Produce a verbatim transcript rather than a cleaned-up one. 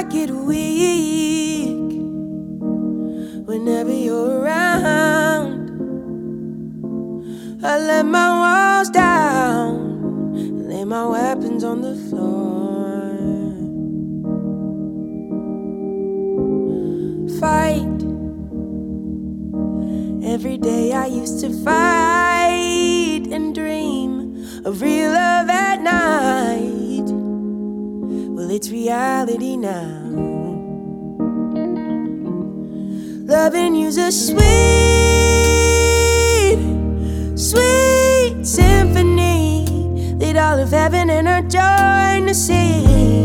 get weak whenever you're around. I let my walls down, lay my weapons on the floor. Fight. Every day I used to fight and dream of real love at night. Well, it's reality now. Loving you's a sweet, sweet symphony that all of heaven and earth join to sing.